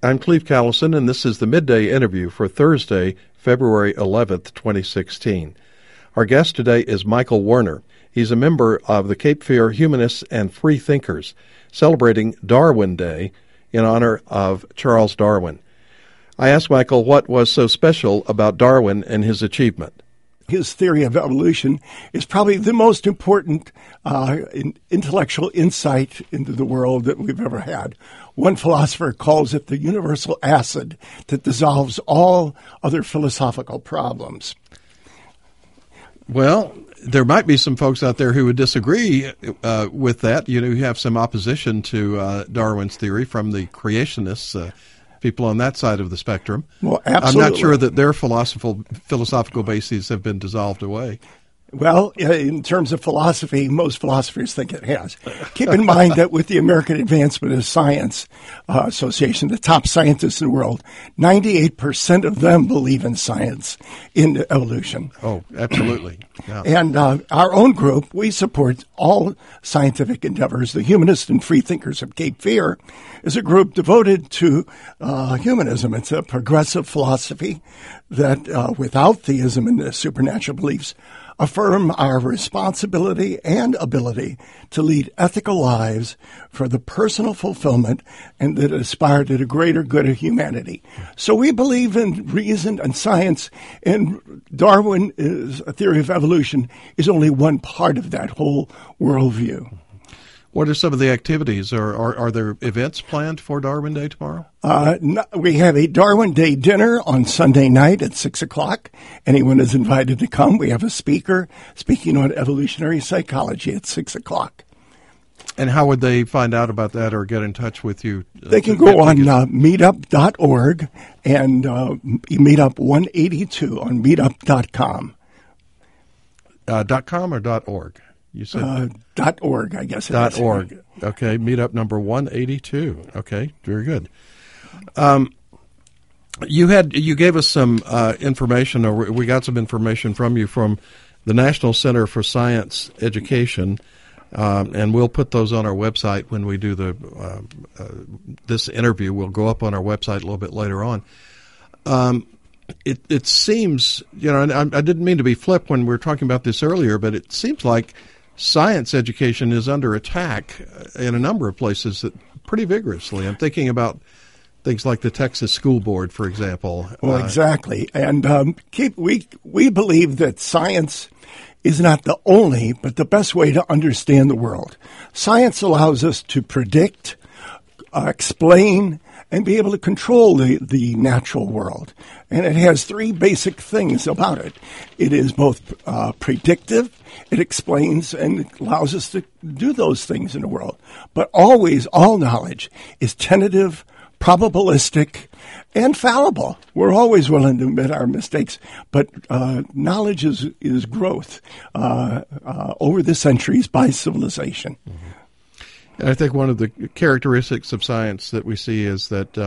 I'm Cleve Callison, and this is the Midday Interview for Thursday, February 11th, 2016. Our guest today is Michael Werner. He's a member of the Cape Fear Humanists and Free Thinkers, celebrating Darwin Day in honor of Charles Darwin. I asked Michael what was so special about Darwin and his achievement. His theory of evolution is probably the most important intellectual insight into the world that we've ever had. One philosopher calls it the universal acid that dissolves all other philosophical problems. Well, there might be some folks out there who would disagree with that. You have some opposition to Darwin's theory from the creationists, people on that side of the spectrum. Well, absolutely. I'm not sure that their philosophical bases have been dissolved away. Well, in terms of philosophy, most philosophers think it has. Keep in mind that with the American Advancement of Science Association, the top scientists in the world, 98% of them believe in science, in evolution. Oh, absolutely. Yeah. And our own group, we support all scientific endeavors. The Humanists and Free Thinkers of Cape Fear is a group devoted to humanism. It's a progressive philosophy that, without theism and the supernatural beliefs, affirm our responsibility and ability to lead ethical lives for the personal fulfillment and that aspire to the greater good of humanity. So we believe in reason and science, and Darwin is a theory of evolution is only one part of that whole worldview. What are some of the activities? Are there events planned for Darwin Day tomorrow? We have a Darwin Day dinner on Sunday night at 6 o'clock. Anyone is invited to come. We have a speaker speaking on evolutionary psychology at 6 o'clock. And how would they find out about that or get in touch with you? They can go on meetup.org and Meetup 182 on meetup.com. .com or .org? You said .org, I guess. .org. Okay, meetup number 182. Okay, very good. You gave us some information, or we got some information from you from the National Center for Science Education, and we'll put those on our website when we do this interview. We'll go up on our website a little bit later on. It seems, and I didn't mean to be flip when we were talking about this earlier, but it seems like science education is under attack in a number of places pretty vigorously. I'm thinking about things like the Texas School Board, for example. Well, exactly. And we believe that science is not the only, but the best way to understand the world. Science allows us to predict, explain, and be able to control the natural world. And it has three basic things about it. It is both predictive, it explains, and allows us to do those things in the world. But always, all knowledge is tentative, probabilistic, and fallible. We're always willing to admit our mistakes, but knowledge is growth over the centuries by civilization. Mm-hmm. And I think one of the characteristics of science that we see is that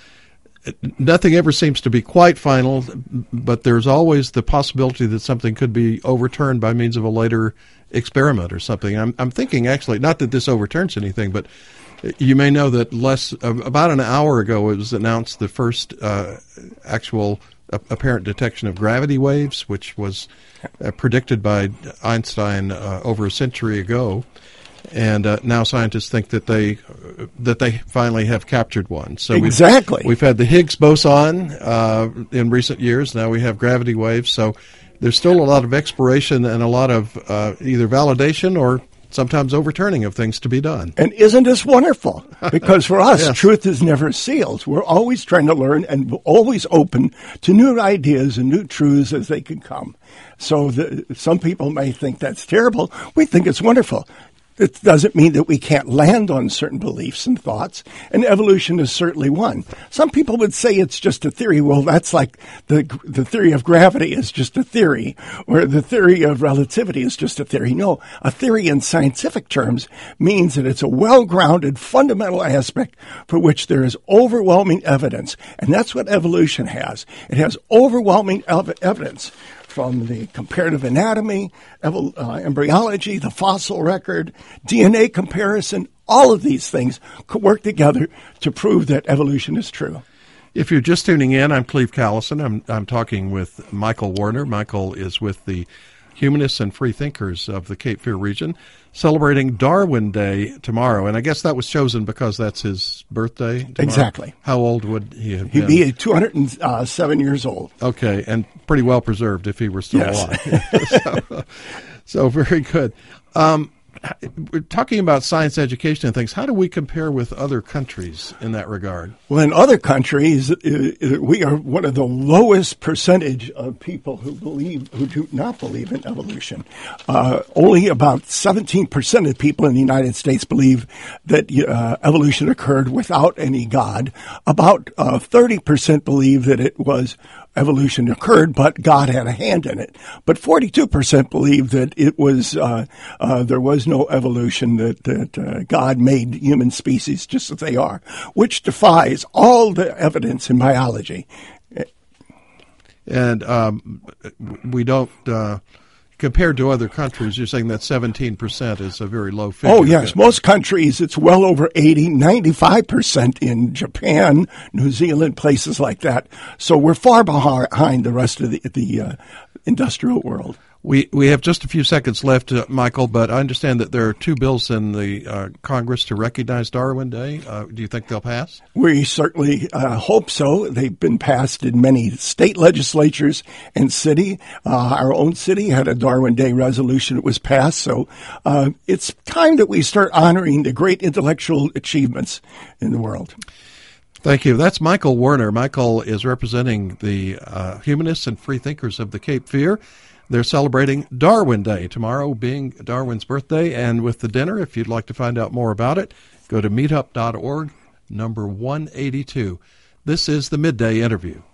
nothing ever seems to be quite final, but there's always the possibility that something could be overturned by means of a later experiment or something. I'm thinking, actually, not that this overturns anything, but you may know that about an hour ago it was announced the first actual apparent detection of gravity waves, which was predicted by Einstein over a century ago. And now scientists think that they finally have captured one. So exactly, we've had the Higgs boson in recent years. Now we have gravity waves. So there's still a lot of exploration and a lot of either validation or sometimes overturning of things to be done. And isn't this wonderful? Because for us, yes. Truth is never sealed. We're always trying to learn and always open to new ideas and new truths as they can come. So some people may think that's terrible. We think it's wonderful. It doesn't mean that we can't land on certain beliefs and thoughts, and evolution is certainly one. Some people would say it's just a theory. Well, that's like the theory of gravity is just a theory, or the theory of relativity is just a theory. No, a theory in scientific terms means that it's a well-grounded, fundamental aspect for which there is overwhelming evidence, and that's what evolution has. It has overwhelming evidence from the comparative anatomy, embryology, the fossil record, DNA comparison. All of these things could work together to prove that evolution is true. If you're just tuning in, I'm Cleve Callison. I'm talking with Michael Warner. Michael is with the Humanists and Free Thinkers of the Cape Fear region, celebrating Darwin Day tomorrow. And I guess that was chosen because that's his birthday tomorrow. Exactly. How old would he have been? He'd be 207 years old. Okay, and pretty well preserved if he were still alive. So very good. We're talking about science education and things. How do we compare with other countries in that regard? Well, in other countries, we are one of the lowest percentage of people who do not believe in evolution. Only about 17% of people in the United States believe that evolution occurred without any God. About 30% believe that it was evolution occurred, but God had a hand in it. But 42% believe that it was there was no evolution, that God made human species just as they are, which defies all the evidence in biology. And we don't, compared to other countries, you're saying that 17% is a very low figure. Oh, yes. Most countries, it's well over 80, 95% in Japan, New Zealand, places like that. So we're far behind the rest of the industrial world. We have just a few seconds left, Michael, but I understand that there are two bills in the Congress to recognize Darwin Day. Do you think they'll pass? We certainly hope so. They've been passed in many state legislatures and city. Our own city had a Darwin Day resolution that was passed. So it's time that we start honoring the great intellectual achievements in the world. Thank you. That's Michael Warner. Michael is representing the Humanists and Free Thinkers of the Cape Fear. They're celebrating Darwin Day, tomorrow being Darwin's birthday. And with the dinner, if you'd like to find out more about it, go to meetup.org, number 182. This is the Midday Interview.